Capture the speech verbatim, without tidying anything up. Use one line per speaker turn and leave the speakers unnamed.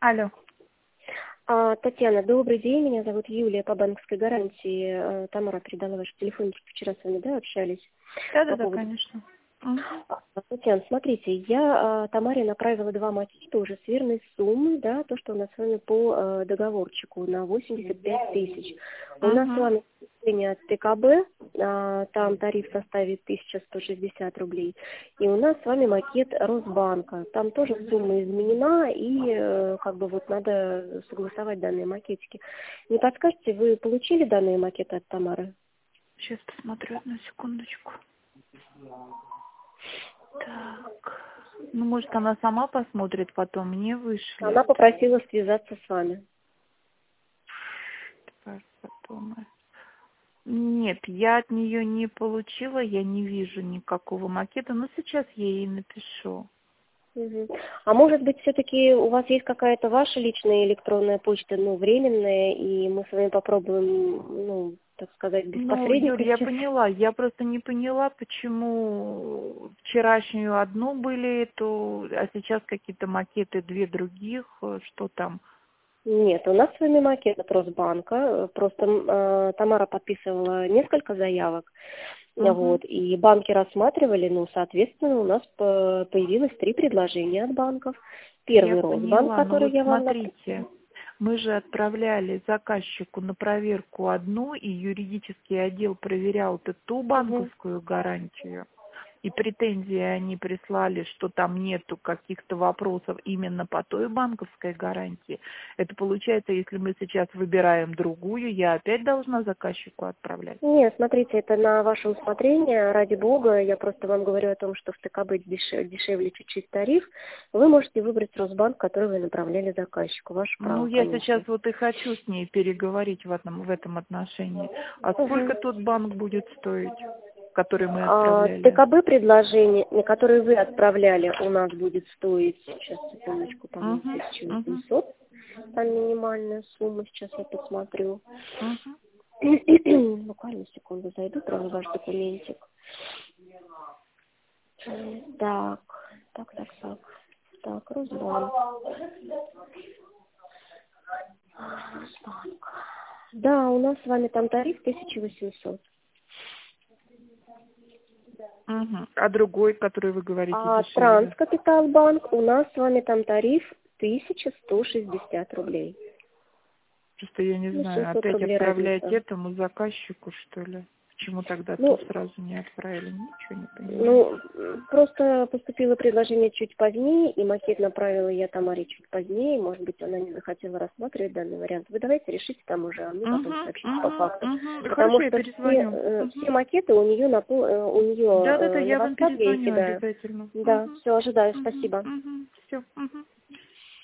Алло.
А, Татьяна, добрый день. Меня зовут Юлия по банковской гарантии. А, Тамара передала ваш телефон, вчера с вами, да, общались по
Да-да-да,
поводу...
конечно. Мгм.
А, Татьяна, смотрите, я а, Тамаре направила два макета уже с верной суммой, да, то, что у нас с вами по а, договорчику на восемьдесят пять тысяч. У нас с
Мгм.
вами решение от ТКБ, а, там тариф составит тысяча сто шестьдесят рублей. И у нас с вами макет Росбанка. Там тоже сумма изменена, и э, как бы вот надо согласовать данные макетики. Не подскажете, вы получили данные макеты от Тамары?
Сейчас посмотрю одну секундочку. Так. Ну, может, она сама посмотрит, потом мне вышлет.
Она попросила связаться с вами.
Так, потом. Нет, я от нее не получила, я не вижу никакого макета, но сейчас я ей напишу.
Мгм. А может быть, все-таки у вас есть какая-то ваша личная электронная почта, ну, временная, и мы с вами попробуем, ну, так сказать, без
Ну, Юль,
посредника
я
сейчас?
поняла. Я просто не поняла, почему вчерашнюю одну были, то, а сейчас какие-то макеты, две других. э, Что там?
Нет, у нас с вами макет от Росбанка. Просто э, Тамара подписывала несколько заявок,
Угу.
вот, и банки рассматривали, ну, соответственно, у нас по- появилось три предложения от банков.
Я
Первый Росбанк,
поняла. Но
который
вот
я вам
смотрите, мы же отправляли заказчику на проверку одну, и юридический отдел проверял-то ту
напомнила.
банковскую гарантию. И претензии они прислали, что там нету каких-то вопросов именно по той банковской гарантии. Это получается, если мы сейчас выбираем другую, я опять должна заказчику отправлять?
Нет, смотрите, это на ваше усмотрение, ради бога. Я просто вам говорю о том, что в ТКБ дешев- дешевле чуть-чуть тариф. Вы можете выбрать Росбанк, который вы направляли заказчику. Ваше
Ну,
право,
я сейчас
конечно.
вот и хочу с ней переговорить в этом, в этом отношении. А
Мгм.
сколько тот банк будет стоить, который мы
А,
отправляли?
ТКБ предложение, на которое вы отправляли, у нас будет стоить, сейчас, секундочку, по-моему,
Угу,
тысяча
угу,
восемьсот. Там минимальная сумма, сейчас я посмотрю.
угу.
Буквально секунду зайду, прям в ваш документик. Так, так, так, так. Так, Росбанк. Росбанк. Да, у нас с вами там тариф тысяча восемьсот.
Угу. А другой, который вы говорите
А
дешевле?
Транскапиталбанк, у нас с вами там тариф тысяча сто шестьдесят рублей.
Просто я не
Ну,
знаю,
семьсот
опять
рублей
отправлять
разница.
этому заказчику, что ли? Почему тогда ту
Ну,
сразу не отправили? Ничего не понимаю.
ну, просто поступило предложение чуть позднее, и макет направила я Тамаре чуть позднее. Может быть, она не захотела рассматривать данный вариант. Вы давайте решите там уже, а мне потом
Угу,
сообщите по
угу,
факту.
угу.
Потому
Хорошо, я
что все,
перезвоню.
э,
Угу.
все макеты у нее на, по- э, у нее
Да-да-да,
э, на
я вам
WhatsApp я ей
перезвоню
кидаю.
обязательно.
Да,
Угу,
все, ожидаю,
угу,
спасибо.
угу. Все, угу.